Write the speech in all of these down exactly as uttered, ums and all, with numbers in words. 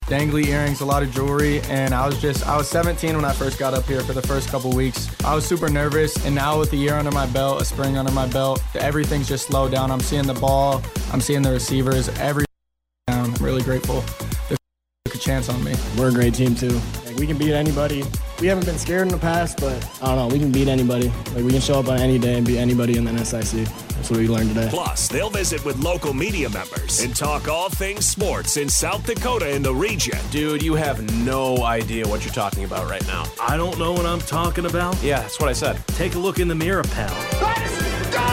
dangly earrings, a lot of jewelry, and I was just, I was seventeen when I first got up here for the first couple weeks. I was super nervous, and now with a year under my belt, a spring under my belt, everything's just slowed down. I'm seeing the ball, I'm seeing the receivers, every down. I'm really grateful. They took a chance on me. We're a great team too. Like, we can beat anybody. We haven't been scared in the past, but I don't know, we can beat anybody. Like, we can show up on any day and beat anybody in the N S I C. That's what we learned today. Plus, they'll visit with local media members and talk all things sports in South Dakota and the region. Dude, you have no idea what you're talking about right now. I don't know what I'm talking about? Yeah, that's what I said. Take a look in the mirror, pal. Let's go!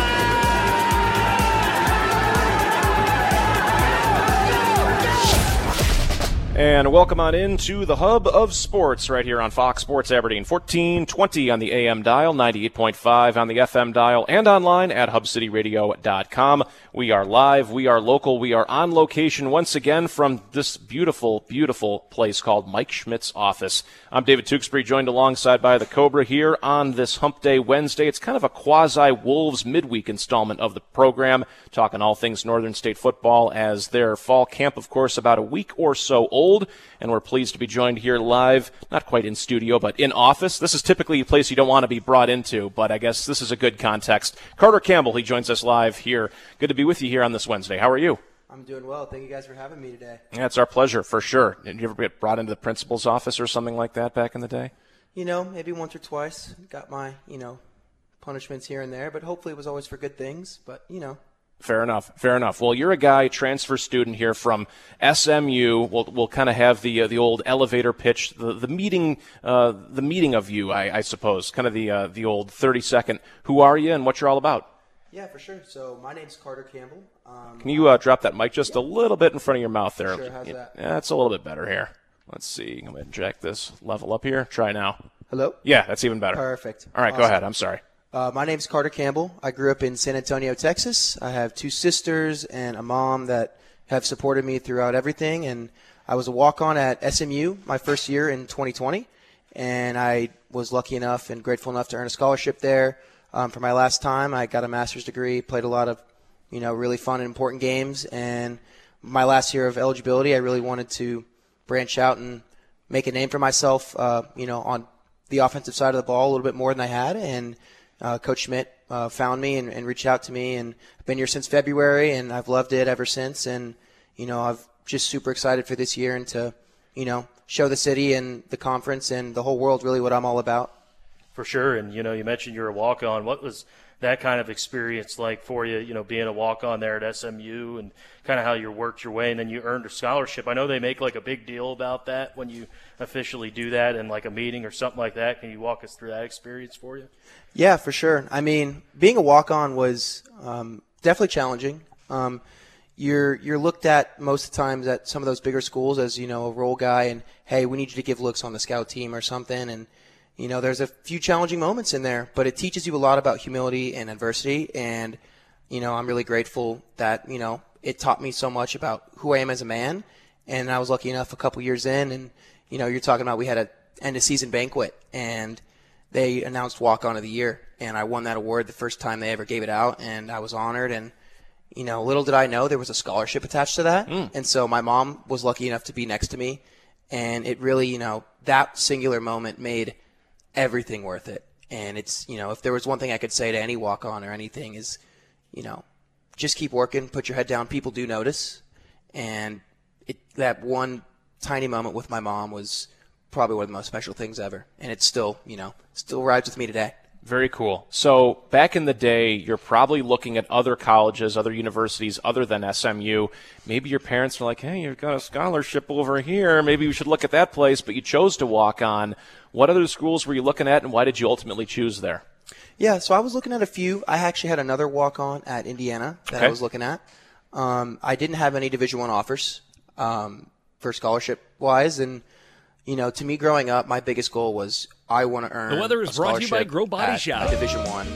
And welcome on into the hub of sports right here on Fox Sports Aberdeen. fourteen twenty on the A M dial, ninety-eight point five on the F M dial, and online at hub city radio dot com. We are live, we are local, we are on location once again from this beautiful, beautiful place called Mike Schmidt's office. I'm David Tewksbury, joined alongside by the Cobra here on this Hump Day Wednesday. It's kind of a quasi-Wolves midweek installment of the program, talking all things Northern State football as their fall camp, of course, about a week or so old. And we're pleased to be joined here live, not quite in studio, but in office. This is typically a place you don't want to be brought into, but I guess this is a good context. Carter Campbell, he joins us live here. Good to be with you here on this Wednesday. How are you? I'm doing well. Thank you guys for having me today. Yeah, it's our pleasure, for sure. Did you ever get brought into the principal's office or something like that back in the day? You know, maybe once or twice. Got my, you know, punishments here and there, but hopefully it was always for good things. But, you know. Fair enough. Fair enough. Well, you're a guy, transfer student here from S M U. We'll we'll kind of have the uh, the old elevator pitch, the the meeting, uh, the meeting of you, I, I suppose, kind of the uh, the old thirty second. Who are you and what you're all about? Yeah, for sure. So my name's Carter Campbell. Um, Can you uh, drop that mic just yeah. a little bit in front of your mouth there? Sure. How's that? Yeah, it's a little bit better here. Let's see. I'm going to jack this level up here. Try now. Hello? Yeah, that's even better. Perfect. All right, awesome. Go ahead. I'm sorry. Uh, my name's Carter Campbell. I grew up in San Antonio, Texas. I have two sisters and a mom that have supported me throughout everything. And I was a walk-on at S M U my first year in twenty twenty. And I was lucky enough and grateful enough to earn a scholarship there. Um, for my last time, I got a master's degree, played a lot of, you know, really fun and important games. And my last year of eligibility, I really wanted to branch out and make a name for myself, uh, you know, on the offensive side of the ball a little bit more than I had. And Uh, Coach Schmidt uh, found me and, and reached out to me, and I've been here since February, and I've loved it ever since. And, you know, I'm just super excited for this year and to, you know, show the city and the conference and the whole world really what I'm all about. For sure. And, you know, you mentioned you're a walk-on. What was that kind of experience like for you, you know, being a walk-on there at S M U and kind of how you worked your way and then you earned a scholarship? I know they make like a big deal about that when you officially do that in like a meeting or something like that. Can you walk us through that experience for you? Yeah, for sure. I mean, being a walk-on was um, definitely challenging. Um, you're you're looked at most of the times at some of those bigger schools as, you know, a role guy and, hey, we need you to give looks on the scout team or something. And, you know, there's a few challenging moments in there, but it teaches you a lot about humility and adversity. And, you know, I'm really grateful that, you know, it taught me so much about who I am as a man. And I was lucky enough a couple years in, and, you know, you're talking about we had a end-of-season banquet, and they announced Walk-On of the Year, and I won that award the first time they ever gave it out, and I was honored. And, you know, little did I know there was a scholarship attached to that. Mm. And so my mom was lucky enough to be next to me, and it really, you know, that singular moment made everything worth it. And it's, you know, if there was one thing I could say to any walk-on or anything is, you know, just keep working, put your head down. People do notice. And it, that one tiny moment with my mom was probably one of the most special things ever. And it's still, you know, still rides with me today. Very cool. So back in the day, you're probably looking at other colleges, other universities other than S M U. Maybe your parents were like, hey, you've got a scholarship over here. Maybe you should look at that place, but you chose to walk on. What other schools were you looking at, and why did you ultimately choose there? Yeah, so I was looking at a few. I actually had another walk-on at Indiana that okay. I was looking at. Um, I didn't have any Division I offers um, for scholarship-wise, and you know, to me growing up, my biggest goal was I want to earn The weather is a brought to you by scholarship Grow Body at Shop. a Division One.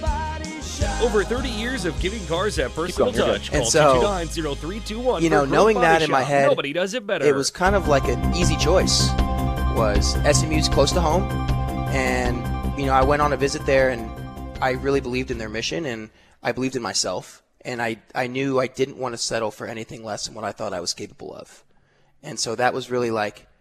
Over thirty years of giving cars that personal going, touch. And Call so, two two nine, zero three two one You know, for Grow knowing Body that in my Shop. head, Nobody does it better. It was kind of like an easy choice. Was S M U's close to home, and you know, I went on a visit there, and I really believed in their mission, and I believed in myself, and I I knew I didn't want to settle for anything less than what I thought I was capable of, and so that was really like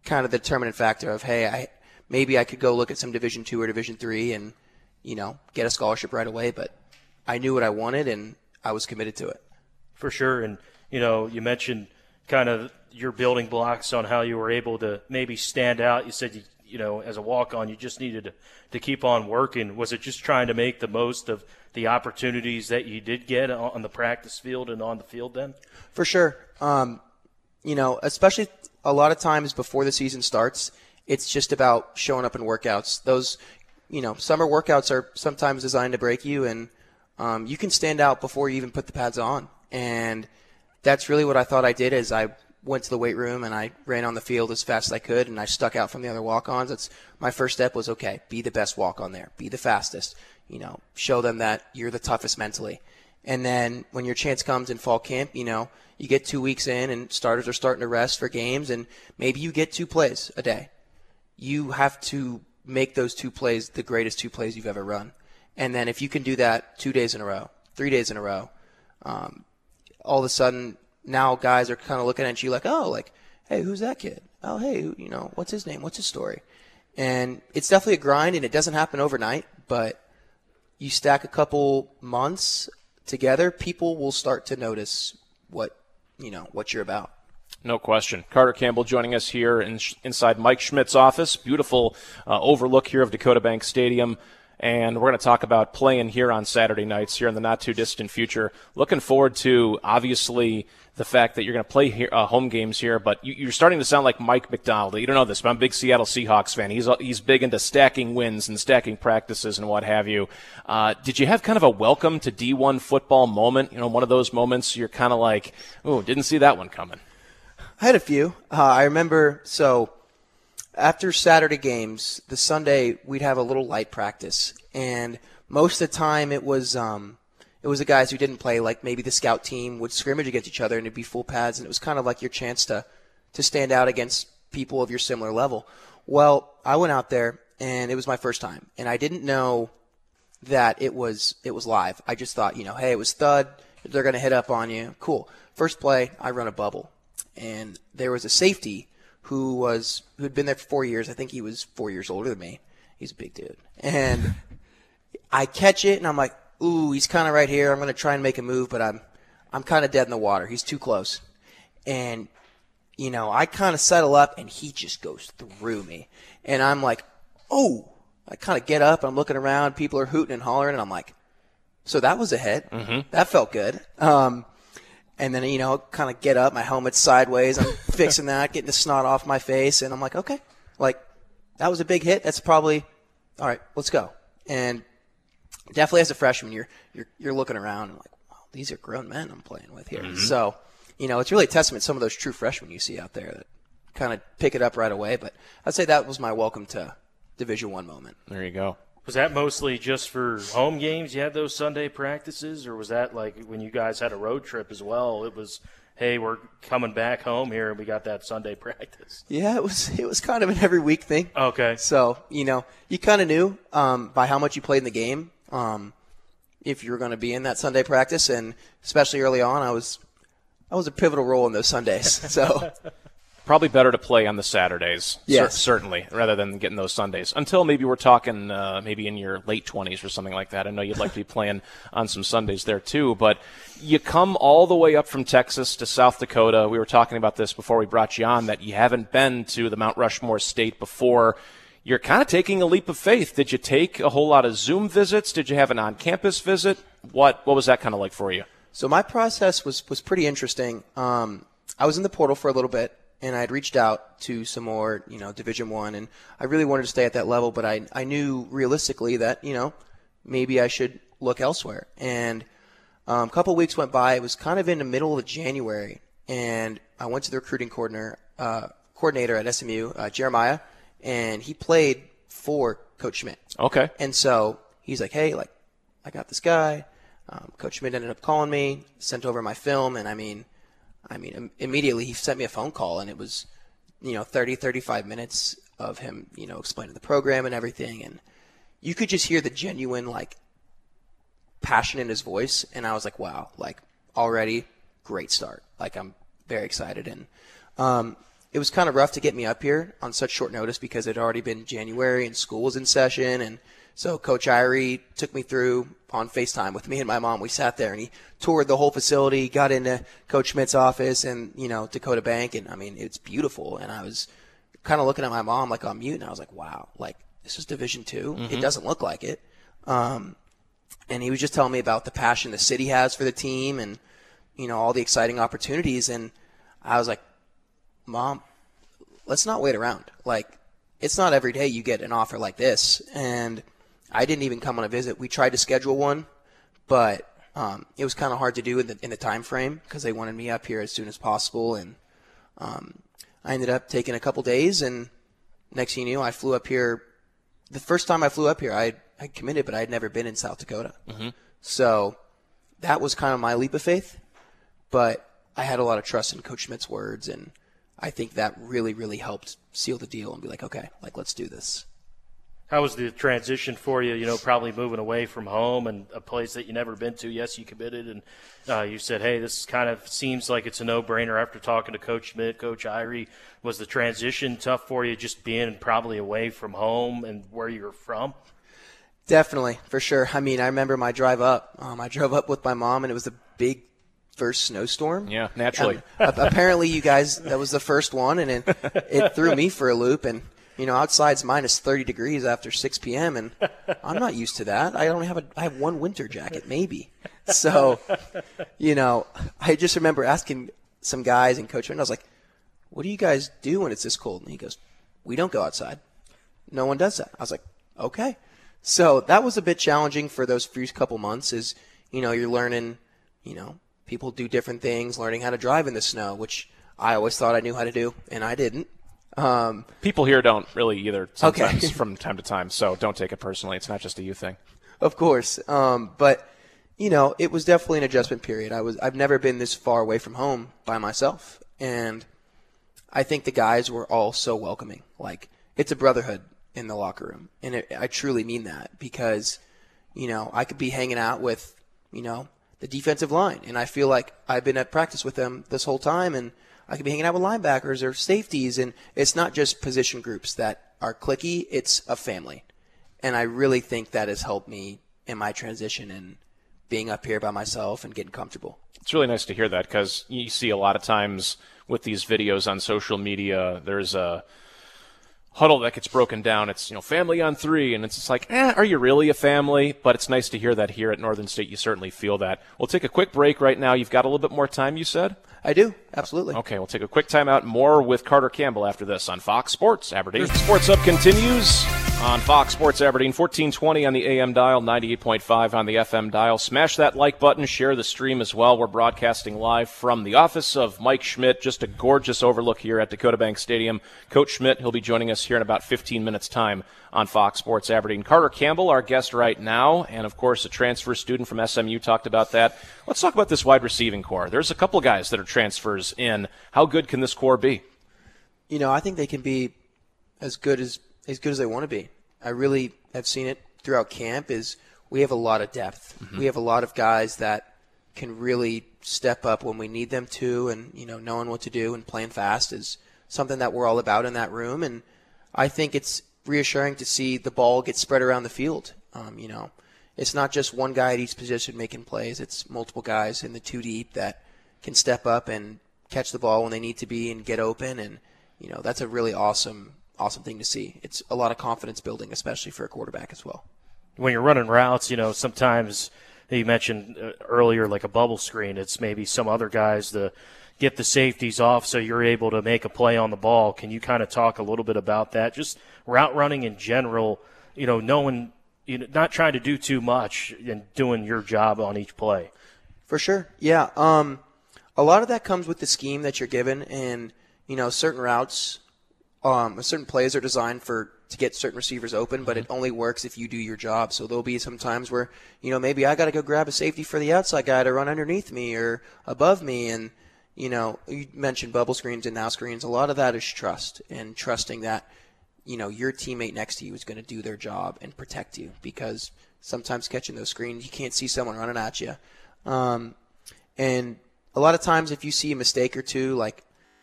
kind of the determinant factor of, hey, I maybe I could go look at some Division two or Division three and, you know, get a scholarship right away. But I knew what I wanted, and I was committed to it. For sure. And, you know, you mentioned kind of your building blocks on how you were able to maybe stand out. You said, you, you know, as a walk-on, you just needed to, to keep on working. Was it just trying to make the most of the opportunities that you did get on the practice field and on the field then? For sure. Um, you know, especially a lot of times before the season starts, it's just about showing up in workouts. Those, you know, summer workouts are sometimes designed to break you, and um, you can stand out before you even put the pads on. And that's really what I thought I did is I went to the weight room and I ran on the field as fast as I could, and I stuck out from the other walk-ons. That's my first step was, okay, be the best walk-on there. Be the fastest. You know, show them that you're the toughest mentally. And then when your chance comes in fall camp, you know, you get two weeks in and starters are starting to rest for games, and maybe you get two plays a day. You have to make those two plays the greatest two plays you've ever run. And then if you can do that two days in a row, three days in a row, um, all of a sudden now guys are kind of looking at you like, oh, like, hey, who's that kid? Oh, hey, you know, what's his name? What's his story? And it's definitely a grind, and it doesn't happen overnight, but you stack a couple months together, people will start to notice what, you know, what you're about. No question. Carter Campbell joining us here in, inside Mike Schmidt's office. Beautiful uh, overlook here of Dakota Bank Stadium. And we're going to talk about playing here on Saturday nights here in the not-too-distant future. Looking forward to, obviously, the fact that you're going to play here, uh, home games here, but you, you're starting to sound like Mike McDonald. You don't know this, but I'm a big Seattle Seahawks fan. He's he's big into stacking wins and stacking practices and what have you. Uh, did you have kind of a welcome to D one football moment? You know, one of those moments you're kind of like, oh, didn't see that one coming. I had a few. Uh, I remember, so after Saturday games, the Sunday we'd have a little light practice, and most of the time it was um, it was the guys who didn't play, like maybe the scout team would scrimmage against each other and it'd be full pads, and it was kind of like your chance to to stand out against people of your similar level. Well, I went out there and it was my first time, and I didn't know that it was it was live. I just thought, you know, hey, it was thud. They're going to hit up on you. Cool. First play, I run a bubble, and there was a safety who was who had been there for four years. I think he was four years older than me. He's a big dude. And I catch it, and I'm like, ooh, he's kind of right here. I'm going to try and make a move, but I'm I'm kind of dead in the water. He's too close. And, you know, I kind of settle up, and he just goes through me. And I'm like, oh. I kind of get up, I'm looking around. People are hooting and hollering, and I'm like, so that was a hit. Mm-hmm. That felt good. Um, and then, you know, kind of get up. My helmet's sideways. I'm fixing that, getting the snot off my face. And I'm like, okay, like, that was a big hit. That's probably, all right, let's go. And definitely as a freshman, you're you're, you're looking around and like, wow, these are grown men I'm playing with here. Mm-hmm. So, you know, it's really a testament to some of those true freshmen you see out there that kind of pick it up right away. But I'd say that was my welcome to Division One moment. There you go. Was that mostly just for home games? You had those Sunday practices, or was that like when you guys had a road trip as well? It was, hey, we're coming back home here, and we got that Sunday practice. Yeah, it was. It was kind of an every week thing. Okay. So you know, you kind of knew um, by how much you played in the game um, if you were going to be in that Sunday practice, and especially early on, I was, I was a pivotal role in those Sundays. So. Probably better to play on the Saturdays, yes. cer- certainly, rather than getting those Sundays. Until maybe we're talking uh, maybe in your late twenties or something like that. I know you'd like to be playing on some Sundays there too. But you come all the way up from Texas to South Dakota. We were talking about this before we brought you on, that you haven't been to the Mount Rushmore State before. You're kind of taking a leap of faith. Did you take a whole lot of Zoom visits? Did you have an on-campus visit? What What was that kind of like for you? So my process was, was pretty interesting. Um, I was in the portal for a little bit. And I had reached out to some more, you know, Division One, and I really wanted to stay at that level, but I I knew realistically that, you know, maybe I should look elsewhere. And um, a couple of weeks went by. It was kind of in the middle of January, and I went to the recruiting coordinator uh, coordinator at S M U, uh, Jeremiah, and he played for Coach Schmidt. Okay. And so he's like, hey, like, I got this guy. Um, Coach Schmidt ended up calling me, sent over my film, and I mean. I mean, immediately he sent me a phone call, and it was, you know, thirty, thirty-five minutes of him, you know, explaining the program and everything. And you could just hear the genuine, like, passion in his voice. And I was like, wow, like, already great start. Like, I'm very excited. And um, it was kind of rough to get me up here on such short notice because it had already been January and school was in session. And so Coach Irie took me through on FaceTime with me and my mom. We sat there and he toured the whole facility, got into Coach Schmidt's office and, you know, Dakota Bank. And I mean, it's beautiful. And I was kind of looking at my mom like on mute and I was like, wow, like this is Division two. Mm-hmm. It doesn't look like it. Um, and he was just telling me about the passion the city has for the team and, you know, all the exciting opportunities. And I was like, Mom, let's not wait around. Like, it's not every day you get an offer like this. And I didn't even come on a visit. We tried to schedule one, but um, it was kind of hard to do in the, in the time frame because they wanted me up here as soon as possible. And um, I ended up taking a couple days, and next thing you knew, I flew up here. The first time I flew up here, I I committed, but I had never been in South Dakota. Mm-hmm. So that was kind of my leap of faith. But I had a lot of trust in Coach Schmidt's words, and I think that really, really helped seal the deal and be like, okay, like let's do this. How was the transition for you, you know, probably moving away from home and a place that you never been to? Yes, you committed, and uh, you said, hey, this kind of seems like it's a no-brainer after talking to Coach Schmidt, Coach Irie. Was the transition tough for you just being probably away from home and where you're from? Definitely, for sure. I mean, I remember my drive up. Um, I drove up with my mom, and it was the big first snowstorm. Yeah, naturally. Um, apparently, you guys, that was the first one, and it, it threw me for a loop. And, you know, outside's minus thirty degrees after six p.m., and I'm not used to that. I only have a, I have one winter jacket, maybe. So, you know, I just remember asking some guys and Coach, and I was like, what do you guys do when it's this cold? And he goes, we don't go outside. No one does that. I was like, okay. So that was a bit challenging for those first couple months is, you know, you're learning, you know, people do different things, learning how to drive in the snow, which I always thought I knew how to do, and I didn't. Um, People here don't really either sometimes okay. from time to time, so don't take it personally. It's not just a you thing. Of course. Um, but, you know, it was definitely an adjustment period. I was, I've never been this far away from home by myself, and I think the guys were all so welcoming. Like, it's a brotherhood in the locker room, and it, I truly mean that because, you know, I could be hanging out with, you know, the defensive line, and I feel like I've been at practice with them this whole time, and I could be hanging out with linebackers or safeties, and it's not just position groups that are cliquey, it's a family. And I really think that has helped me in my transition and being up here by myself and getting comfortable. It's really nice to hear that because you see a lot of times with these videos on social media, there's a huddle that gets broken down. It's, you know, family on three, and it's just like, eh, are you really a family? But it's nice to hear that here at Northern State you certainly feel that. We'll take a quick break right now. You've got a little bit more time, you said? I do, absolutely. Okay, we'll take a quick time out. More with Carter Campbell after this on Fox Sports Aberdeen. Sports Up continues on Fox Sports Aberdeen, fourteen twenty on the A M dial, ninety-eight point five on the F M dial. Smash that like button, share the stream as well. We're broadcasting live from the office of Mike Schmidt. Just a gorgeous overlook here at Dakota Bank Stadium. Coach Schmidt, he'll be joining us here in about fifteen minutes' time on Fox Sports Aberdeen. Carter Campbell, our guest right now, and of course a transfer student from S M U, talked about that. Let's talk about this wide receiving core. There's a couple guys that are transfers in. How good can this core be? You know, I think they can be as good as as good as they want to be. I really have seen it throughout camp is we have a lot of depth. Mm-hmm. We have a lot of guys that can really step up when we need them to, and, you know, knowing what to do and playing fast is something that we're all about in that room. And I think it's reassuring to see the ball get spread around the field. Um, you know, it's not just one guy at each position making plays. It's multiple guys in the two deep that can step up and catch the ball when they need to be and get open. And, you know, that's a really awesome awesome thing to see. It's a lot of confidence building, especially for a quarterback as well. When you're running routes, you know, sometimes you mentioned earlier like a bubble screen. It's maybe some other guys to get the safeties off so you're able to make a play on the ball. Can you kind of talk a little bit about that? Just route running in general, you know, knowing, you know, not trying to do too much and doing your job on each play. For sure. Yeah. Um, a lot of that comes with the scheme that you're given, and, you know, certain routes – Um, certain plays are designed for to get certain receivers open, but it only works if you do your job. So there'll be some times where, you know, maybe I got to go grab a safety for the outside guy to run underneath me or above me. And, you know, you mentioned bubble screens and now screens. A lot of that is trust and trusting that, you know, your teammate next to you is going to do their job and protect you, because sometimes catching those screens, you can't see someone running at you. Um, and a lot of times if you see a mistake or two, like,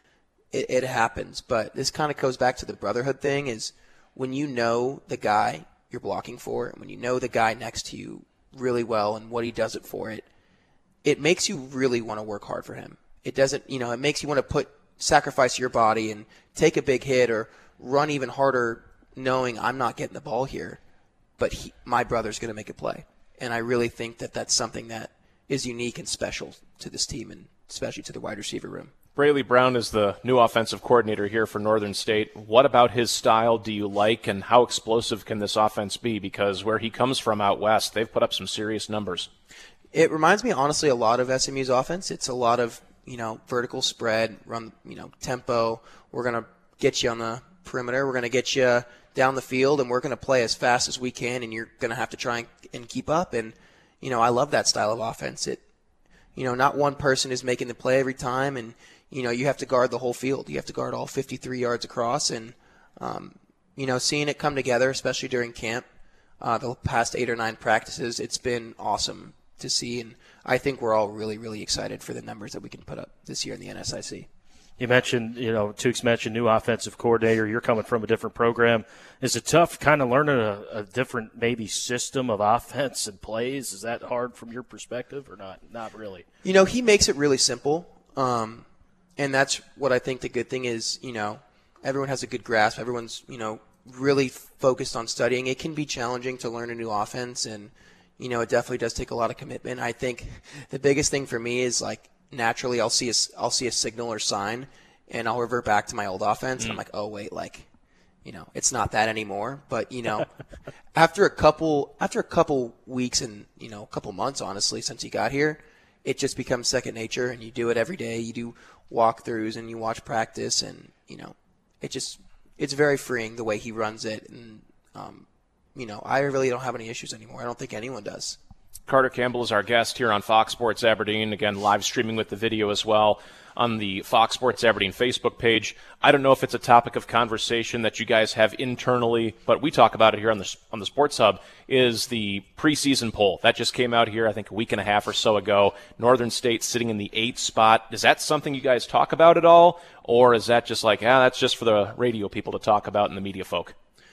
it, it happens. But this kind of goes back to the brotherhood thing is when you know the guy you're blocking for and when you know the guy next to you really well and what he does it for it, it makes you really want to work hard for him. It doesn't, you know, it makes you want to put sacrifice your body and take a big hit or run even harder knowing I'm not getting the ball here, but he, my brother's going to make a play. And I really think that that's something that is unique and special to this team and especially to the wide receiver room. Braley Brown is the new offensive coordinator here for Northern State. What about his style do you like, and how explosive can this offense be? Because where he comes from out west, they've put up some serious numbers. It reminds me, honestly, a lot of S M U's offense. It's a lot of, you know, vertical spread, run, you know, tempo. We're going to get you on the perimeter. We're going to get you down the field, and we're going to play as fast as we can, and you're going to have to try and, and keep up. And, you know, I love that style of offense. It, you know, not one person is making the play every time, and, you know, you have to guard the whole field. You have to guard all fifty-three yards across. And, um, you know, seeing it come together, especially during camp, uh, the past eight or nine practices, it's been awesome to see. And I think we're all really, really excited for the numbers that we can put up this year in the N S I C. You mentioned, you know, Tukes mentioned new offensive coordinator. You're coming from a different program. Is it tough kind of learning a, a different maybe system of offense and plays? Is that hard from your perspective or not? Not really. You know, he makes it really simple. Um, and that's what I think the good thing is, you know, everyone has a good grasp. Everyone's, you know, really focused on studying. It can be challenging to learn a new offense, and, you know, it definitely does take a lot of commitment. I think the biggest thing for me is, like, naturally I'll see a, I'll see a signal or sign, and I'll revert back to my old offense, mm. and I'm like, oh, wait, like, you know, it's not that anymore. But, you know, after a couple after a couple weeks and, you know, a couple months, honestly, since he got here, it just becomes second nature, and you do it every day. You do walkthroughs, and you watch practice, and, you know, it just it's very freeing the way he runs it. And, um, you know, I really don't have any issues anymore. I don't think anyone does. Carter Campbell is our guest here on Fox Sports Aberdeen. Again, live streaming with the video as well on the Fox Sports Aberdeen Facebook page. I don't know if it's a topic of conversation that you guys have internally, but we talk about it here on the on the Sports Hub, is the preseason poll. That just came out here, I think, a week and a half or so ago. Northern State sitting in the eighth spot. Is that something you guys talk about at all? Or is that just like, ah, that's just for the radio people to talk about and the media folk?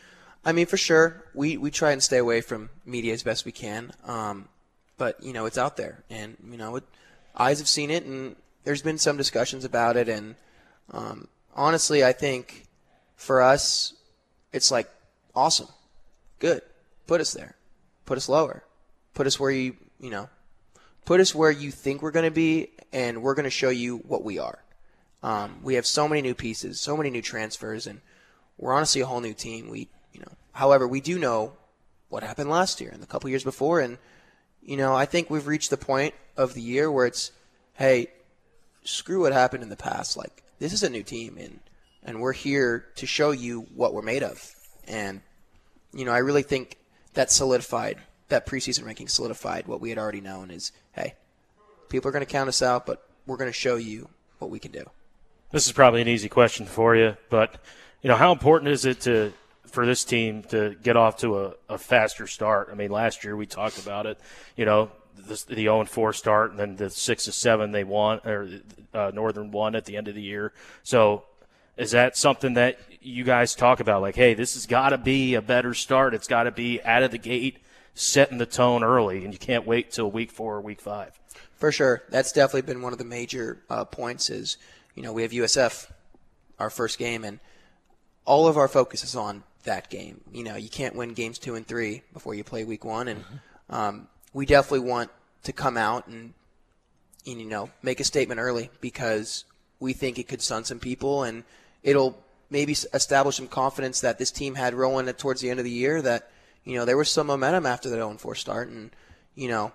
I mean, for sure, we, we try and stay away from media as best we can. Um, but, you know, it's out there. And, you know, it, eyes have seen it, and there's been some discussions about it. And um, honestly, I think for us, it's like, awesome, good. Put us there. Put us lower. Put us where you, you know, put us where you think we're going to be, and we're going to show you what we are. Um, we have so many new pieces, so many new transfers, and we're honestly a whole new team. We, you know, however, we do know what happened last year and the couple years before, and you know, I think we've reached the point of the year where it's, hey, screw what happened in the past. Like, this is a new team, and and we're here to show you what we're made of. And, you know, I really think that solidified, that preseason ranking solidified what we had already known is, hey, people are going to count us out, but we're going to show you what we can do. This is probably an easy question for you, but, you know, how important is it to – for this team to get off to a, a faster start? I mean, last year we talked about it, you know, the, the oh and four start, and then the six to seven they won, or uh, Northern won at the end of the year. So is that something that you guys talk about? Like, hey, this has got to be a better start. It's got to be out of the gate, setting the tone early, and you can't wait till week four or week five. For sure. That's definitely been one of the major uh, points is, you know, we have U S F, our first game, and all of our focus is on that game. You know, you can't win games two and three before you play week one, and um, we definitely want to come out and, and, you know, make a statement early because we think it could stun some people, and it'll maybe establish some confidence that this team had rolling towards the end of the year, that, you know, there was some momentum after that oh and four start, and, you know,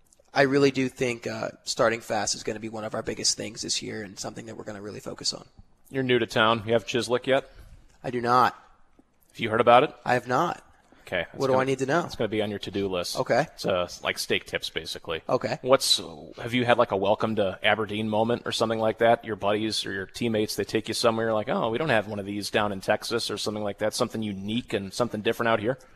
I really do think uh, starting fast is going to be one of our biggest things this year and something that we're going to really focus on. You're new to town. You have Chislik yet? I do not. Have you heard about it? I have not. Okay. What do gonna, I need to know? It's going to be on your to-do list. Okay. It's uh, like steak tips, basically. Okay. What's have you had like a welcome to Aberdeen moment or something like that? Your buddies or your teammates, they take you somewhere like, oh, we don't have one of these down in Texas or something like that. Something unique and something different out here.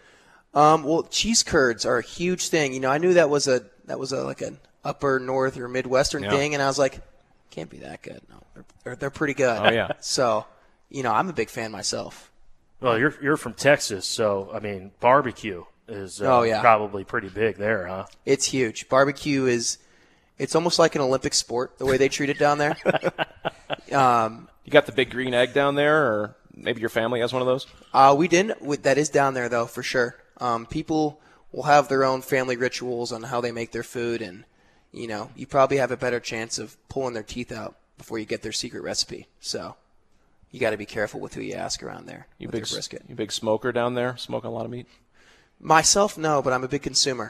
Um, well, cheese curds are a huge thing. You know, I knew that was a that was a like an upper north or midwestern yeah. thing, and I was like, can't be that good. No, they're, they're, they're pretty good. Oh, yeah. So, you know, I'm a big fan myself. Well, you're you're from Texas, so, I mean, barbecue is uh, oh, yeah. probably pretty big there, huh? It's huge. Barbecue is – it's almost like an Olympic sport, the way they treat it down there. um, you got the big green egg down there, or maybe your family has one of those? Uh, we didn't. We, that is down there, though, for sure. Um, people will have their own family rituals on how they make their food, and, you know, you probably have a better chance of pulling their teeth out before you get their secret recipe. So you got to be careful with who you ask around there. You with big your brisket. You big smoker down there, smoking a lot of meat? Myself, no, but I'm a big consumer.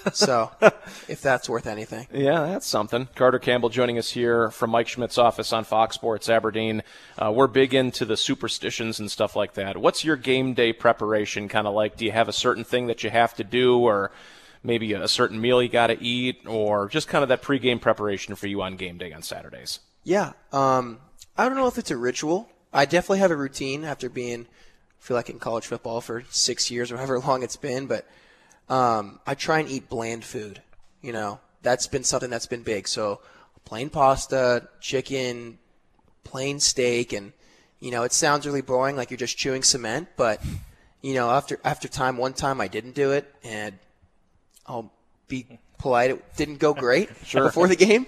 So if that's worth anything. Yeah, that's something. Carter Campbell joining us here from Mike Schmidt's office on Fox Sports Aberdeen. Uh, we're big into the superstitions and stuff like that. What's your game day preparation kind of like? Do you have a certain thing that you have to do, or maybe a certain meal you got to eat, or just kind of that pregame preparation for you on game day on Saturdays? Yeah. Um, I don't know if it's a ritual. I definitely have a routine after being – I feel like in college football for six years or however long it's been, but um, I try and eat bland food. You know, that's been something that's been big. So plain pasta, chicken, plain steak, and, you know, it sounds really boring, like you're just chewing cement, but, you know, after after time, one time I didn't do it, and I'll be polite, it didn't go great sure. before the game.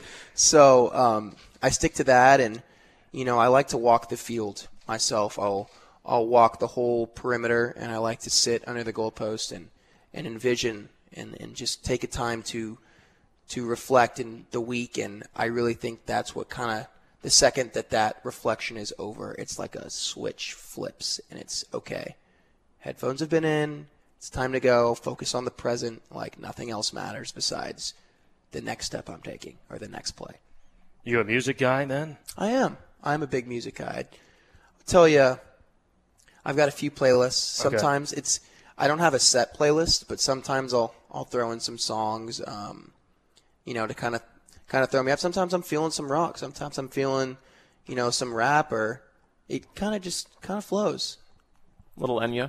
So um, I stick to that, and, you know, I like to walk the field myself. I'll I'll walk the whole perimeter, and I like to sit under the goalpost and, and envision and, and just take a time to to reflect in the week. And I really think that's what kind of the second that that reflection is over, it's like a switch flips, and it's okay. Headphones have been in. It's time to go. Focus on the present. Like nothing else matters besides the next step I'm taking or the next play. You a music guy then? I am. I'm a big music guy. I'll tell you. I've got a few playlists. Sometimes okay. it's I don't have a set playlist, but sometimes I'll I'll throw in some songs, um, you know, to kind of kind of throw me up. Sometimes I'm feeling some rock. Sometimes I'm feeling, you know, some rap, or it kind of just kind of flows. Little Enya.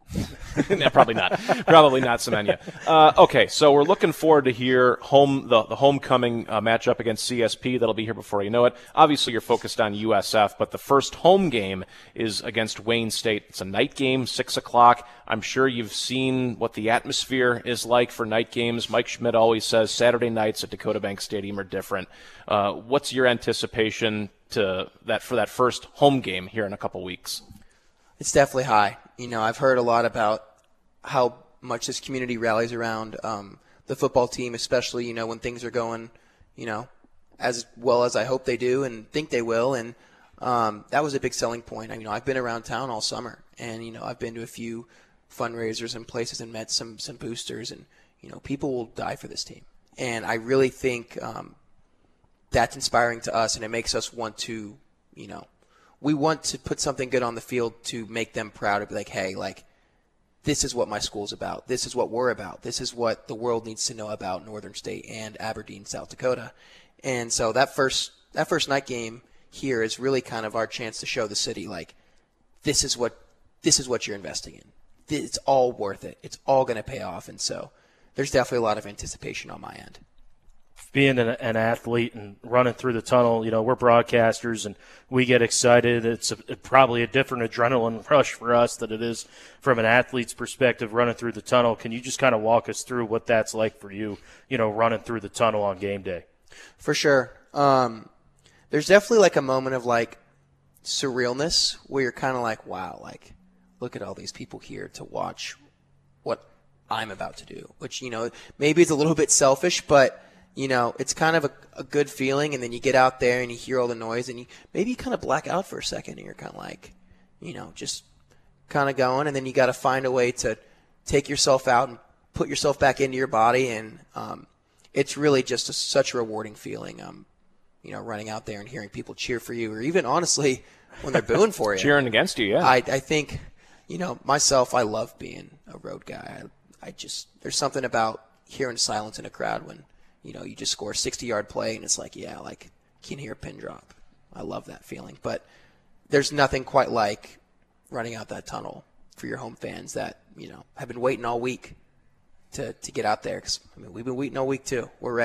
no, probably not. Probably not some Enya. Uh, okay, so we're looking forward to hear home the, the homecoming uh, matchup against C S P. That'll be here before you know it. Obviously, you're focused on U S F, but the first home game is against Wayne State. It's a night game, six o'clock. I'm sure you've seen what the atmosphere is like for night games. Mike Schmidt always says Saturday nights at Dakota Bank Stadium are different. Uh, what's your anticipation to that for that first home game here in a couple weeks? It's definitely high. You know, I've heard a lot about how much this community rallies around um, the football team, especially, you know, when things are going, you know, as well as I hope they do and think they will. And um, that was a big selling point. I, you know, I've been around town all summer, and, you know, I've been to a few fundraisers and places and met some, some boosters, and, you know, people will die for this team. And I really think um, that's inspiring to us, and it makes us want to, you know, we want to put something good on the field to make them proud, to be like, hey, like, this is what my school's about. This is what we're about. This is what the world needs to know about Northern State and Aberdeen, South Dakota. And so that first that first night game here is really kind of our chance to show the city, like, this is what this is what you're investing in. It's all worth it. It's all going to pay off. And so there's definitely a lot of anticipation on my end. Being an, an athlete and running through the tunnel, you know, we're broadcasters and we get excited. It's a, probably a different adrenaline rush for us than it is from an athlete's perspective running through the tunnel. Can you just kind of walk us through what that's like for you, you know, running through the tunnel on game day? For sure. Um, there's definitely like a moment of like surrealness where you're kind of like, wow, like, look at all these people here to watch what I'm about to do, which, you know, maybe it's a little bit selfish, but you know, it's kind of a, a good feeling, and then you get out there and you hear all the noise, and you maybe you kind of black out for a second, and you're kind of like, you know, just kind of going, and then you got to find a way to take yourself out and put yourself back into your body, and um, it's really just a, such a rewarding feeling, um, you know, running out there and hearing people cheer for you, or even honestly when they're booing for you. Cheering against you, yeah. I, I think, you know, myself, I love being a road guy. I, I just, there's something about hearing silence in a crowd when, you know, you just score a sixty-yard play, and it's like, yeah, like, you can hear a pin drop. I love that feeling. But there's nothing quite like running out that tunnel for your home fans that, you know, have been waiting all week to, to get out there. Because, I mean, we've been waiting all week, too. We're ready.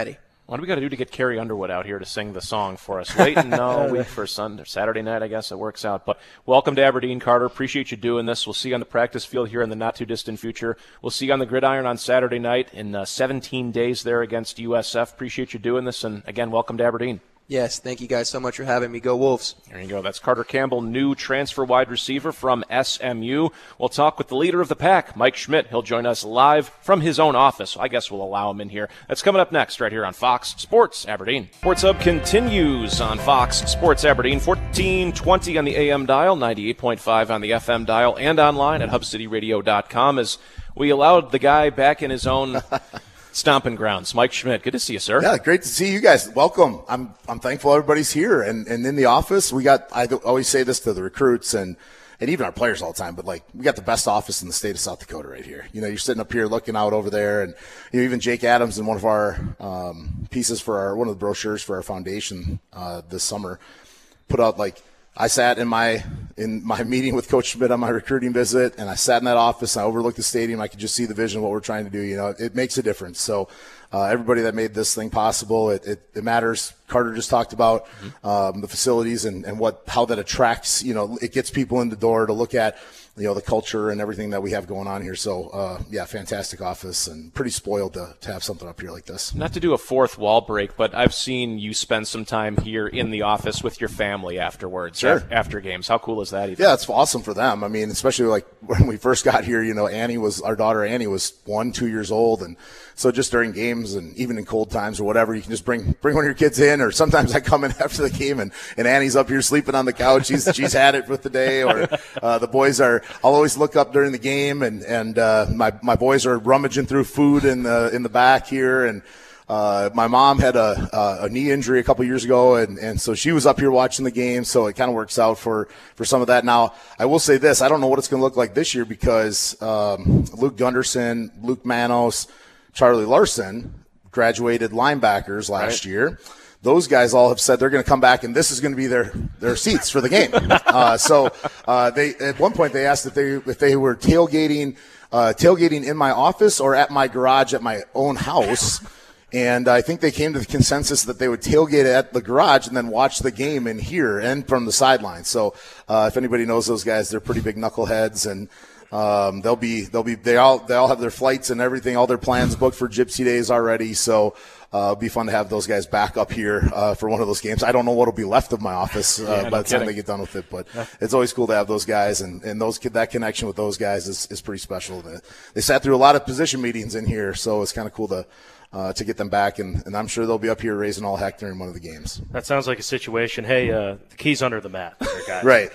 What do we got to do to get Carrie Underwood out here to sing the song for us? Waiting all week for Sunday, Saturday night, I guess it works out. But welcome to Aberdeen, Carter. Appreciate you doing this. We'll see you on the practice field here in the not-too-distant future. We'll see you on the gridiron on Saturday night in uh, seventeen days there against U S F. Appreciate you doing this. And, again, welcome to Aberdeen. Yes, thank you guys so much for having me. Go Wolves. There you go. That's Carter Campbell, new transfer wide receiver from S M U. We'll talk with the leader of the pack, Mike Schmidt. He'll join us live from his own office. I guess we'll allow him in here. That's coming up next right here on Fox Sports Aberdeen. Sports Hub continues on Fox Sports Aberdeen, fourteen twenty on the A M dial, ninety-eight point five on the F M dial, and online at hub city radio dot com as we allowed the guy back in his own stomping grounds. Mike Schmidt, good to see you, sir. Yeah, great to see you guys. Welcome. I'm I'm thankful everybody's here. And, and in the office, we got, I always say this to the recruits and, and even our players all the time, but like, we got the best office in the state of South Dakota right here. You know, you're sitting up here looking out over there, and you know, even Jake Adams in one of our um, pieces for our, one of the brochures for our foundation uh, this summer put out like, I sat in my in my meeting with Coach Schmidt on my recruiting visit, and I sat in that office. And I overlooked the stadium. I could just see the vision of what we're trying to do. You know, it makes a difference. So uh, everybody that made this thing possible, it, it, it matters. Carter just talked about um, the facilities and, and what how that attracts. You know, it gets people in the door to look at, you know, the culture and everything that we have going on here. So, uh, yeah, fantastic office and pretty spoiled to, to have something up here like this. Not to do a fourth wall break, but I've seen you spend some time here in the office with your family afterwards, sure. after games. How cool is that even? Yeah, it's awesome for them. I mean, especially like when we first got here, you know, Annie was, our daughter Annie was one, two years old. And so just during games and even in cold times or whatever, you can just bring, bring one of your kids in, or sometimes I come in after the game and, and Annie's up here sleeping on the couch. She's, she's had it with the day, or uh, the boys are, I'll always look up during the game, and and uh, my my boys are rummaging through food in the in the back here, and uh, my mom had a, a a knee injury a couple years ago, and and so she was up here watching the game, so it kind of works out for for some of that. Now I will say this: I don't know what it's going to look like this year because um, Luke Gunderson, Luke Manos, Charlie Larson graduated linebackers last right. year. Those guys all have said they're going to come back, and this is going to be their, their seats for the game. Uh, so uh, they at one point they asked if they if they were tailgating uh, tailgating in my office or at my garage at my own house, and I think they came to the consensus that they would tailgate at the garage and then watch the game in here and from the sidelines. So uh, if anybody knows those guys, they're pretty big knuckleheads, and um, they'll be they'll be they all they all have their flights and everything, all their plans booked for Gypsy Days already. So. Uh, it'll be fun to have those guys back up here uh, for one of those games. I don't know what'll be left of my office uh, yeah, by no the kidding. time they get done with it, but it's always cool to have those guys, and, and those that connection with those guys is, is pretty special. They sat through a lot of position meetings in here, so it's kind of cool to uh, to get them back, and, and I'm sure they'll be up here raising all heck during one of the games. That sounds like a situation. Hey, uh, the key's under the mat, there, guys. Right.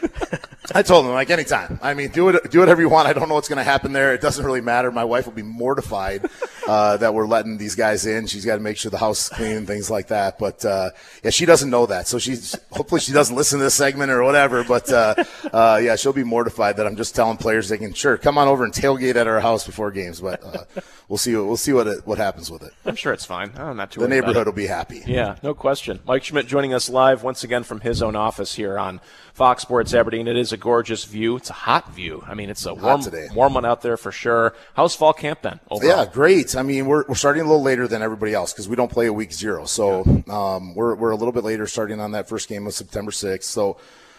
I told them, like, anytime. I mean, do it, do whatever you want. I don't know what's going to happen there. It doesn't really matter. My wife will be mortified uh, that we're letting these guys in. She's got to make sure the house is clean and things like that. But uh, yeah, she doesn't know that, so she's hopefully she doesn't listen to this segment or whatever. But uh, uh, yeah, she'll be mortified that I'm just telling players they can sure come on over and tailgate at our house before games. But uh, we'll see. We'll see what it, what happens with it. I'm sure it's fine. I'm not too The worried about neighborhood it. will be happy. Yeah, no question. Mike Schmidt joining us live once again from his own office here on Fox Sports Aberdeen. It is a gorgeous view. It's a hot view. I mean, it's a warm, today. warm one out there for sure. How's fall camp been overall? Yeah, great. I mean, we're we're starting a little later than everybody else because we don't play a week zero. So um, we're we're a little bit later, starting on that first game of September sixth. So.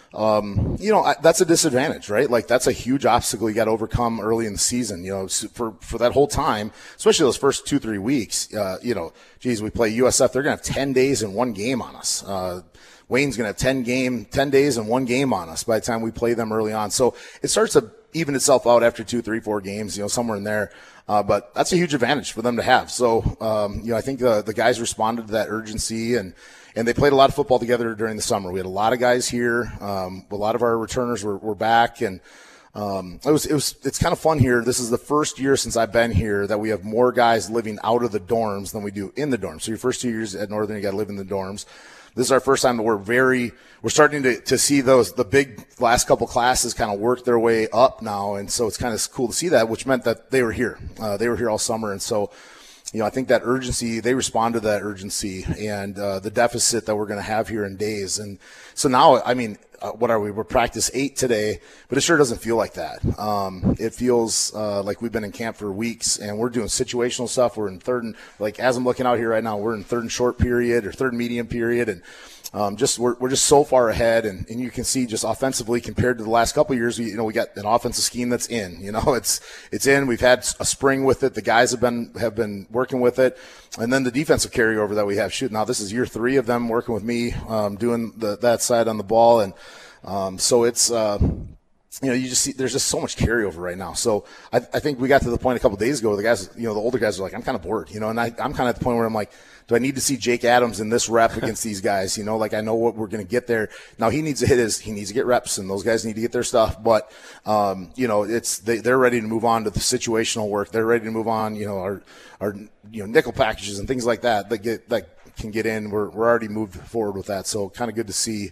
Um, you know, I, that's a disadvantage, right? Like that's a huge obstacle you got to overcome early in the season, you know, for, for that whole time, especially those first two, three weeks, uh, you know, geez, we play U S F. They're going to have ten days and one game on us. Uh, Wayne's going to have ten game, ten days and one game on us by the time we play them early on. So it starts to even itself out after two, three, four games, you know, somewhere in there. Uh, but that's a huge advantage for them to have. So, um, you know, I think the, the guys responded to that urgency, and, and they played a lot of football together during the summer. We had a lot of guys here. Um, a lot of our returners were, were back, and, um, it was, it was, it's kind of fun here. This is the first year since I've been here that we have more guys living out of the dorms than we do in the dorms. So your first two years at Northern, you got to live in the dorms. This is our first time that we're very, we're starting to, to see those, the big last couple classes kind of work their way up now. And so it's kind of cool to see that, which meant that they were here. Uh, they were here all summer. And so, you know, I think that urgency, they respond to that urgency and uh, the deficit that we're going to have here in days. And so now, I mean, uh, what are we? We're practice eight today, but it sure doesn't feel like that. Um, it feels uh, like we've been in camp for weeks, and we're doing situational stuff. We're in third and, like, as I'm looking out here right now, we're in third and short period or third and medium period, and Um, just we're we're just so far ahead, and, and you can see just offensively compared to the last couple of years, we, you know, we got an offensive scheme that's in. You know, it's it's in. We've had a spring with it. The guys have been have been working with it, and then the defensive carryover that we have. Shoot, now this is year three of them working with me, um, doing the, that side on the ball, and um, so it's. Uh, You know, you just see there's just so much carryover right now. So I, I think we got to the point a couple of days ago where the guys, you know, the older guys are like, I'm kind of bored, you know, and I, I'm kind of at the point where I'm like, do I need to see Jake Adams in this rep against these guys? You know, like I know what we're going to get there. Now he needs to hit his, he needs to get reps, and those guys need to get their stuff. But, um, you know, it's they, they're ready to move on to the situational work. They're ready to move on. You know, our our you know nickel packages and things like that that get that can get in. We're we're already moved forward with that. So kind of good to see.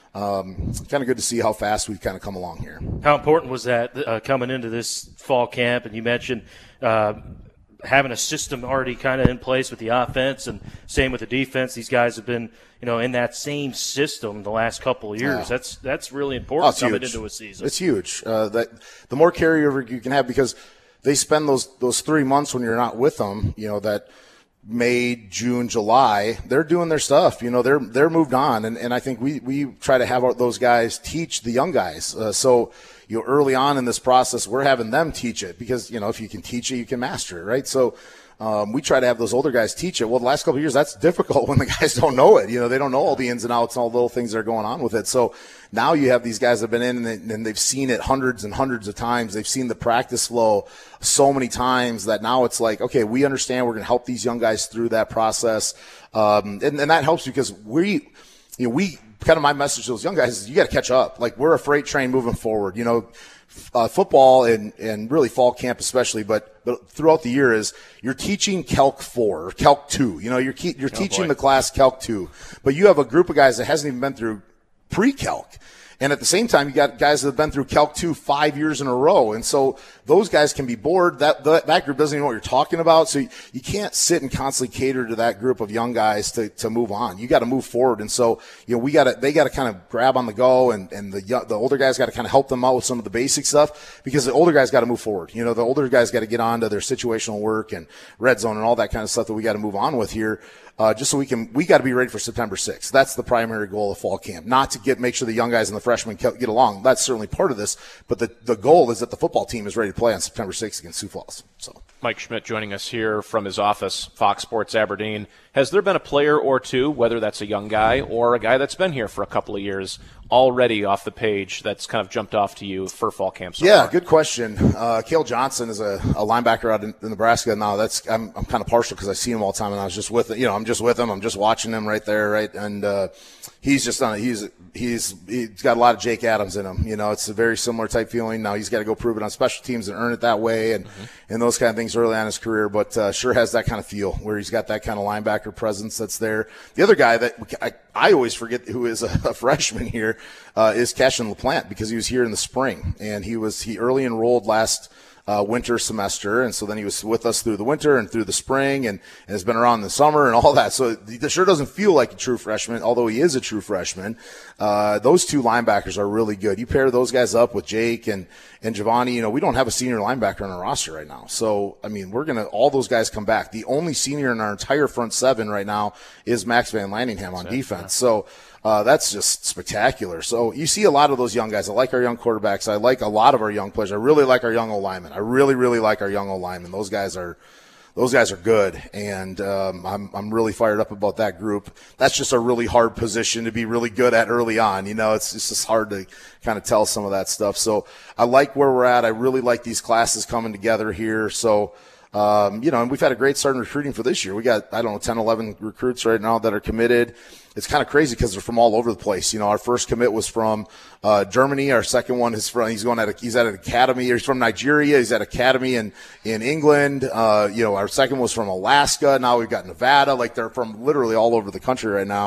Um, kind of good to see how fast we've kind of come along here. How important was that uh, coming into this fall camp? And you mentioned uh, having a system already kind of in place with the offense, and same with the defense. These guys have been, you know, in that same system the last couple of years. Yeah. That's that's really important oh, coming huge. into a season. It's huge. Uh, that the more carryover you can have, because they spend those those three months when you're not with them. You know that. May, June, July, they're doing their stuff. You know, they're they're moved on, and, and I think we, we try to have our, those guys teach the young guys. Uh, so, you know, early on in this process, we're having them teach it because, you know, if you can teach it, you can master it, right? So um, we try to have those older guys teach it. Well, the last couple of years, that's difficult when the guys don't know it. You know, they don't know all the ins and outs and all the little things that are going on with it. So now you have these guys that have been in and, they, and they've seen it hundreds and hundreds of times. They've seen the practice flow so many times that now it's like, okay, we understand we're going to help these young guys through that process. Um, and, and that helps because we, you know, we kind of my message to those young guys is you got to catch up. Like we're a freight train moving forward, you know, uh, football and, and really fall camp especially, but, but throughout the year is you're teaching Calc four or Calc two, you know, you're, ke- you're oh, teaching boy. the class Calc two, but you have a group of guys that hasn't even been through pre-Calc. And at the same time, you got guys that have been through Calc two five years in a row. And so those guys can be bored. That, that, that group doesn't even know what you're talking about. So you, you can't sit and constantly cater to that group of young guys to, to move on. You got to move forward. And so, you know, we got to, they got to kind of grab on the go, and, and the, the older guys got to kind of help them out with some of the basic stuff, because the older guys got to move forward. You know, the older guys got to get on to their situational work and red zone and all that kind of stuff that we got to move on with here. Uh, just so we can, we got to be ready for September sixth. That's the primary goal of fall camp. Not to get, make sure the young guys and the freshmen get along. That's certainly part of this. But the, the goal is that the football team is ready to play on September sixth against Sioux Falls. So. Mike Schmidt joining us here from his office, Fox Sports Aberdeen. Has there been a player or two, whether that's a young guy or a guy that's been here for a couple of years, already off the page that's kind of jumped off to you for fall camp so Yeah, far? Good question. Uh, Cale Johnson is a, a linebacker out in, in Nebraska. Now that's I'm, I'm kind of partial because I see him all the time, and I was just with you know I'm just with him. I'm just watching him right there, right, and uh, he's just on. He's he's he's got a lot of Jake Adams in him. You know, it's a very similar type feeling. Now he's got to go prove it on special teams and earn it that way, and mm-hmm. and those kind of things early on in his career. But uh, sure has that kind of feel where he's got that kind of linebacker presence that's there. The other guy that I, I always forget who is a, a freshman here uh, is Cashin LaPlante, because he was here in the spring, and he was he early enrolled last uh, winter semester, and so then he was with us through the winter and through the spring, and, and has been around in the summer and all that. So he sure doesn't feel like a true freshman, although he is a true freshman. Uh, those two linebackers are really good. You pair those guys up with Jake and and Giovanni. You know, we don't have a senior linebacker on our roster right now, so I mean, we're gonna all those guys come back. The only senior in our entire front seven right now is Max Van Landingham on defense. So. Uh, that's just spectacular. So you see a lot of those young guys. I like our young quarterbacks. I like a lot of our young players. I really like our young O-linemen. I really, really like our young O-linemen. Those guys are, those guys are good. And, um, I'm, I'm really fired up about that group. That's just a really hard position to be really good at early on. You know, it's, it's just hard to kind of tell some of that stuff. So I like where we're at. I really like these classes coming together here. So, um, you know, and we've had a great start in recruiting for this year. We got, I don't know, ten, eleven recruits right now that are committed. It's kind of crazy because they're from all over the place. You know, our first commit was from uh, Germany. Our second one is from, he's going at a, he's at an academy. He's from Nigeria. He's at academy in, in England. Uh, you know, our second was from Alaska. Now we've got Nevada. Like, they're from literally all over the country right now.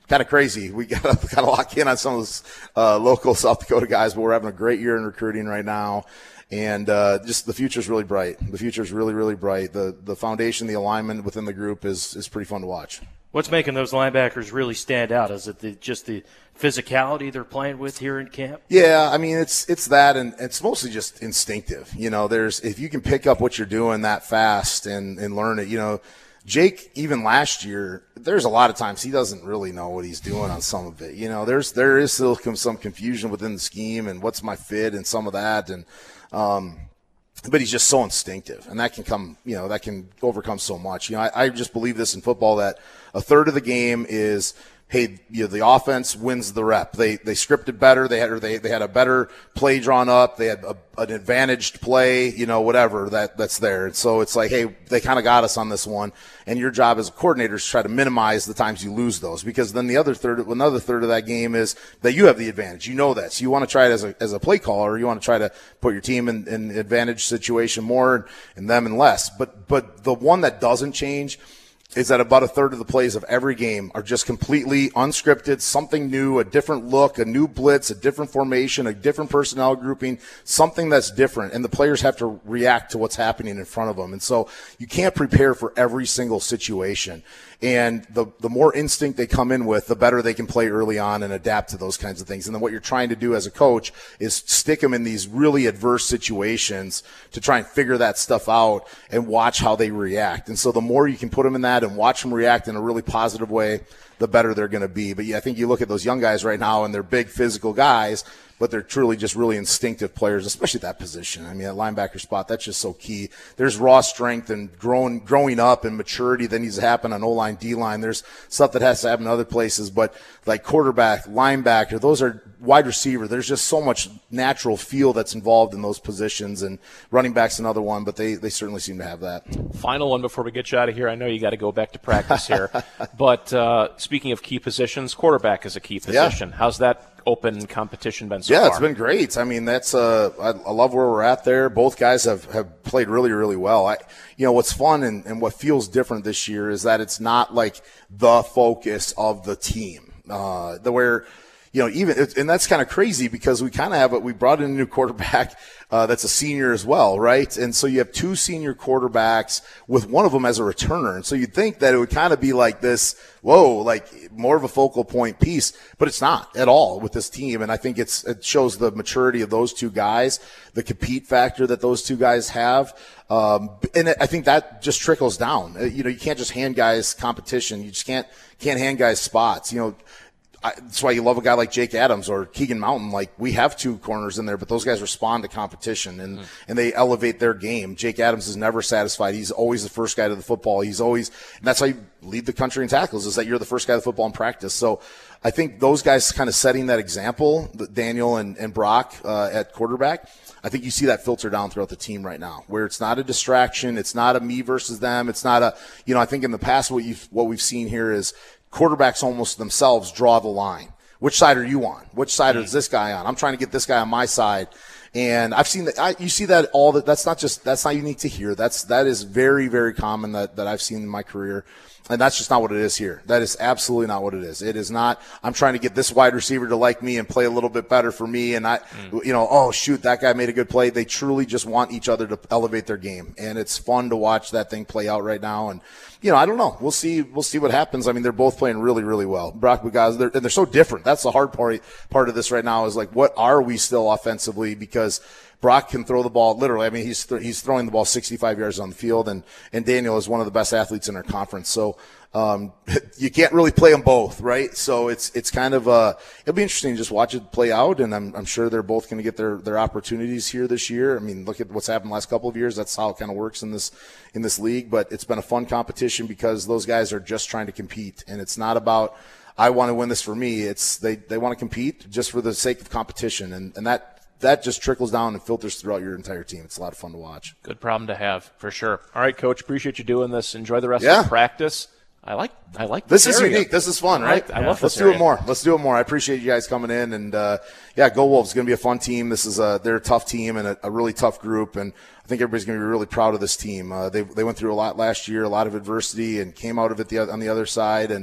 kind of crazy. We got to kind of lock in on some of those uh, local South Dakota guys, but we're having a great year in recruiting right now. And uh, just the future's really bright. The future's really, really bright. The the foundation, the alignment within the group is is pretty fun to watch. What's making those linebackers really stand out? Is it the, just the physicality they're playing with here in camp? Yeah, I mean it's it's that, and it's mostly just instinctive. You know, there's if you can pick up what you're doing that fast and and learn it. You know, Jake, even last year, there's a lot of times he doesn't really know what he's doing on some of it. You know, there's there is still some confusion within the scheme and what's my fit and some of that, and um, but he's just so instinctive, and that can come, you know, that can overcome so much. You know, I, I just believe this in football that a third of the game is, hey, you know, the offense wins the rep. They they scripted better. They had or they they had a better play drawn up. They had a, an advantaged play. You know, whatever that that's there. And so it's like, hey, they kind of got us on this one. And your job as a coordinator is to try to minimize the times you lose those, because then the other third, another third of that game is that you have the advantage. You know that, so you want to try it as a as a play caller. You want to try to put your team in in advantage situation more and them in less. But but the one that doesn't change is that about a third of the plays of every game are just completely unscripted, something new, a different look, a new blitz, a different formation, a different personnel grouping, something that's different, and the players have to react to what's happening in front of them. And so you can't prepare for every single situation. And the the more instinct they come in with, the better they can play early on and adapt to those kinds of things. And then what you're trying to do as a coach is stick them in these really adverse situations to try and figure that stuff out and watch how they react. And so the more you can put them in that and watch them react in a really positive way, the better they're going to be. But yeah, I think you look at those young guys right now, and they're big physical guys, but they're truly just really instinctive players, especially at that position. I mean, that linebacker spot, that's just so key. There's raw strength and growing growing up and maturity that needs to happen on O-line, D-line. There's stuff that has to happen in other places, but like quarterback, linebacker, those are wide receiver. There's just so much natural feel that's involved in those positions, and running back's another one, but they, they certainly seem to have that. Final one before we get you out of here. I know you got to go back to practice here, but uh, speaking of key positions, quarterback is a key position. Yeah. How's that open competition been so yeah, far? It's been great. I mean, that's uh, I, I love where we're at there. Both guys have, have played really, really well. I, you know, what's fun and, and what feels different this year is that it's not like the focus of the team. Uh, the where, you know, even and that's kind of crazy because we kind of have it. We brought in a new quarterback uh, that's a senior as well, right? And so you have two senior quarterbacks with one of them as a returner. And so you'd think that it would kind of be like this, whoa, like more of a focal point piece, but it's not at all with this team. And I think it's it shows the maturity of those two guys, the compete factor that those two guys have. Um, and I think that just trickles down. You know, you can't just hand guys competition. You just can't can't hand guys spots. You know, I, that's why you love a guy like Jake Adams or Keegan Mountain. Like, we have two corners in there, but those guys respond to competition and, mm. and they elevate their game. Jake Adams is never satisfied. He's always the first guy to the football. He's always, and that's how you lead the country in tackles, is that you're the first guy to the football in practice. So I think those guys kind of setting that example, Daniel and, and Brock uh, at quarterback, I think you see that filter down throughout the team right now, where it's not a distraction. It's not a me versus them. It's not a, you know, I think in the past what you've, what we've seen here is quarterbacks almost themselves draw the line. Which side are you on? Which side mm-hmm. is this guy on? I'm trying to get this guy on my side. And I've seen that. I, you see that all that. That's not just, that's not unique to here. That's, that is very, very common that, that I've seen in my career. And that's just not what it is here. That is absolutely not what it is. It is not, I'm trying to get this wide receiver to like me and play a little bit better for me. And I, mm. you know, oh, shoot, that guy made a good play. They truly just want each other to elevate their game. And it's fun to watch that thing play out right now. And, you know, I don't know. We'll see. We'll see what happens. I mean, they're both playing really, really well. Brock Bugaz, they're, and they're so different. That's the hard part, part of this right now is like, what are we still offensively? Because Brock can throw the ball literally. I mean, he's th- he's throwing the ball sixty-five yards on the field, and, and Daniel is one of the best athletes in our conference. So um, you can't really play them both, right? So it's it's kind of uh, it'll be interesting to just watch it play out, and I'm I'm sure they're both going to get their, their opportunities here this year. I mean, look at what's happened the last couple of years. That's how it kind of works in this in this league. But it's been a fun competition because those guys are just trying to compete, and it's not about I want to win this for me. It's they they want to compete just for the sake of competition, and and that. That just trickles down and filters throughout your entire team. It's a lot of fun to watch. Good problem to have, for sure. All right, Coach, appreciate you doing this. Enjoy the rest yeah. of the practice. I like I like this. This is area. unique. This is fun, right? I, I love Let's this do area. it more. Let's do it more. I appreciate you guys coming in. And, uh, yeah, go Wolves. It's going to be a fun team. This is a, they're a tough team and a, a really tough group. And I think everybody's going to be really proud of this team. Uh, they, they went through a lot last year, a lot of adversity, and came out of it the, on the other side. And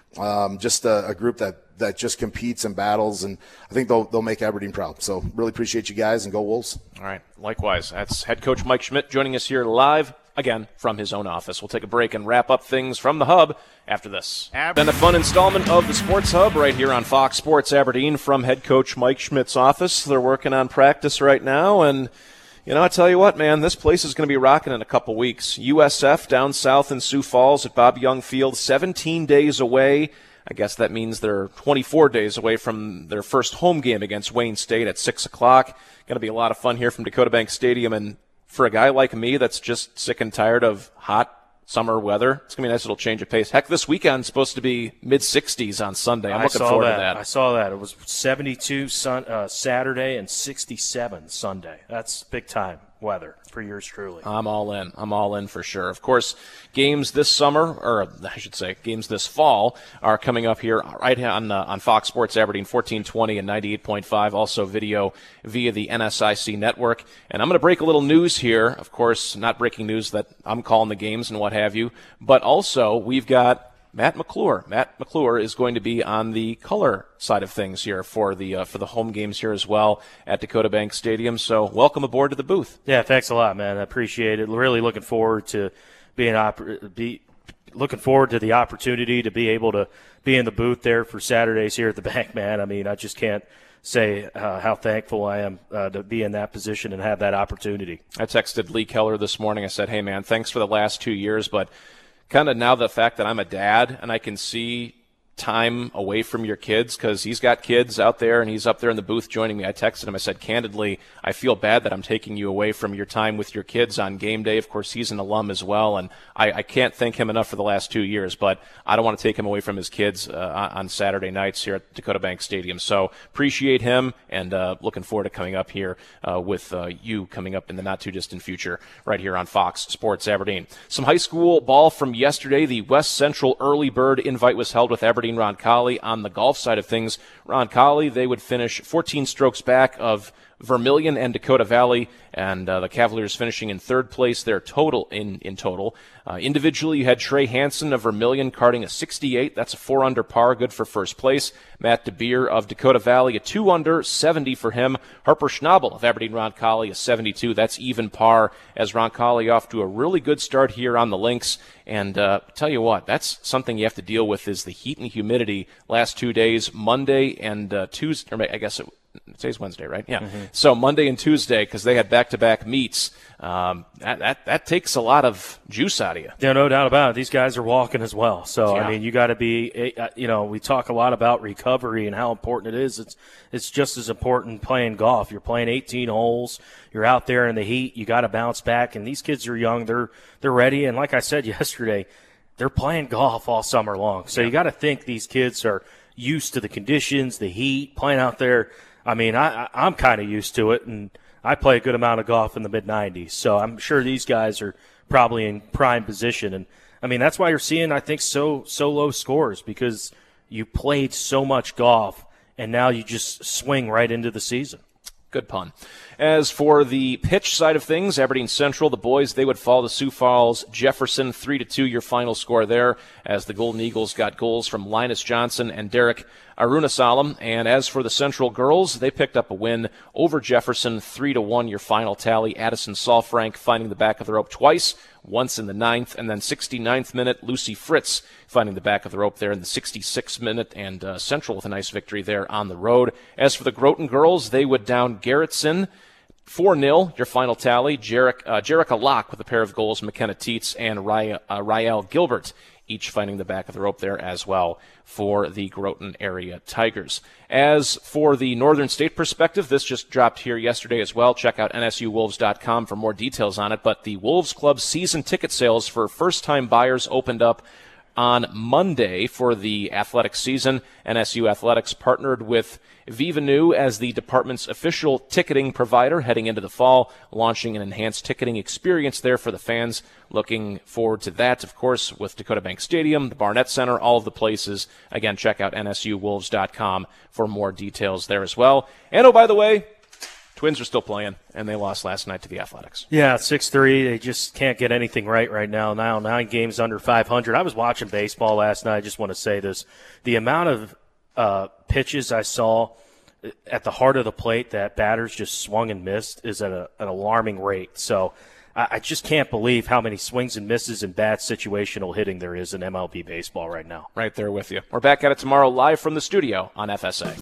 Um, just a, a group that, that just competes and battles, and I think they'll they'll make Aberdeen proud. So really appreciate you guys, and go Wolves. All right, likewise. That's head coach Mike Schmidt joining us here live, again, from his own office. We'll take a break and wrap up things from the Hub after this. Then a fun installment of the Sports Hub right here on Fox Sports Aberdeen from head coach Mike Schmidt's office. They're working on practice right now, and you know, I tell you what, man, this place is going to be rocking in a couple weeks. U S F down south in Sioux Falls at Bob Young Field, seventeen days away. I guess that means they're twenty-four days away from their first home game against Wayne State at six o'clock. Going to be a lot of fun here from Dakota Bank Stadium. And for a guy like me that's just sick and tired of hot summer weather, it's going to be a nice little change of pace. Heck, this weekend's supposed to be mid-sixties on Sunday. I'm I looking saw forward that. to that. I saw that. It was seventy-two sun, uh, Saturday and sixty-seven Sunday. That's big time weather for yours truly. I'm all in. I'm all in for sure. Of course, games this summer, or I should say games this fall, are coming up here right on uh, on Fox Sports Aberdeen, fourteen twenty and ninety-eight point five, also video via the N S I C network. And I'm going to break a little news here. Of course, not breaking news that I'm calling the games and what have you, but also we've got Matt McClure. Matt McClure is going to be on the color side of things here for the uh, for the home games here as well at Dakota Bank Stadium. So welcome aboard to the booth. Yeah, thanks a lot, man. I appreciate it. Really looking forward to being oper- be looking forward to the opportunity to be able to be in the booth there for Saturdays here at the bank, man. I mean, I just can't say uh, how thankful I am uh, to be in that position and have that opportunity. I texted Lee Keller this morning. I said, hey, man, thanks for the last two years, but kind of now the fact that I'm a dad and I can see time away from your kids, because he's got kids out there and he's up there in the booth joining me. I texted him. I said, candidly, I feel bad that I'm taking you away from your time with your kids on game day. Of course, he's an alum as well, and I, I can't thank him enough for the last two years, but I don't want to take him away from his kids uh, on Saturday nights here at Dakota Bank Stadium. So appreciate him, and uh, looking forward to coming up here uh, with uh, you coming up in the not-too-distant future right here on Fox Sports Aberdeen. Some high school ball from yesterday. The West Central Early Bird Invite was held with Aberdeen Roncalli. On the golf side of things, Roncalli, they would finish fourteen strokes back of Vermilion and Dakota Valley, and uh, the Cavaliers finishing in third place there total in, in total. Uh, individually, you had Trey Hansen of Vermilion carding a sixty-eight. That's a four under par, good for first place. Matt DeBeer of Dakota Valley, a two under, seventy for him. Harper Schnabel of Aberdeen Roncalli, a seventy-two. That's even par, as Roncalli off to a really good start here on the links. And uh, tell you what, that's something you have to deal with, is the heat and humidity last two days, Monday and uh, Tuesday, or I guess it Today's Wednesday, right? Yeah. Mm-hmm. So Monday and Tuesday, because they had back-to-back meets, um, that, that that takes a lot of juice out of you. Yeah, no doubt about it. These guys are walking as well. So, yeah. I mean, you got to be, you know, we talk a lot about recovery and how important it is. It's it's just as important playing golf. You're playing eighteen holes. You're out there in the heat. You got to bounce back. And these kids are young. They're they're ready. And like I said yesterday, they're playing golf all summer long. So yeah. You got to think these kids are used to the conditions, the heat, playing out there. I mean, I, I'm kind of used to it, and I play a good amount of golf in the mid nineties, so I'm sure these guys are probably in prime position. And, I mean, that's why you're seeing, I think, so so low scores, because you played so much golf, and now you just swing right into the season. Good pun. As for the pitch side of things, Aberdeen Central, the boys, they would fall to Sioux Falls Jefferson, three to two, your final score there, as the Golden Eagles got goals from Linus Johnson and Derek Arunasalam. And as for the Central girls, they picked up a win over Jefferson, three to one, your final tally. Addison Salfrank finding the back of the rope twice, once in the ninth, and then sixty-ninth minute, Lucy Fritz finding the back of the rope there in the sixty-sixth minute, and uh, Central with a nice victory there on the road. As for the Groton girls, they would down Garrettson four nil, your final tally. Jarek, uh, Jerica Locke with a pair of goals, McKenna Teets and Ry- uh, Rael Gilbert each finding the back of the rope there as well for the Groton area Tigers. As for the Northern State perspective, this just dropped here yesterday as well. Check out N S U Wolves dot com for more details on it. But the Wolves Club season ticket sales for first-time buyers opened up on Monday for the athletics season. N S U Athletics partnered with Viva Nu as the department's official ticketing provider heading into the fall, launching an enhanced ticketing experience there for the fans. Looking forward to that, of course, with Dakota Bank Stadium, the Barnett Center, all of the places. Again, check out N S U Wolves dot com for more details there as well. And, oh, by the way, Twins are still playing, and they lost last night to the Athletics. Yeah, six three. They just can't get anything right right now. Now nine games under five hundred. I was watching baseball last night. I just want to say this. The amount of uh, pitches I saw at the heart of the plate that batters just swung and missed is at a, an alarming rate. So I, I just can't believe how many swings and misses and bad situational hitting there is in M L B baseball right now. Right there with you. We're back at it tomorrow live from the studio on F S A.